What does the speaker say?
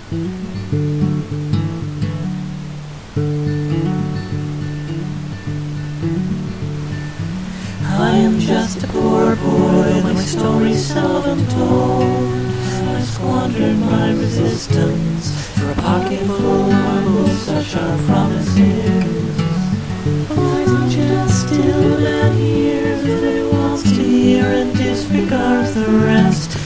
I am just a poor boy, my story's seldom told. I squandered my resistance for a pocket full of marbles, such are promises. Lies are just still man hears what he wants to hear and disregards the rest.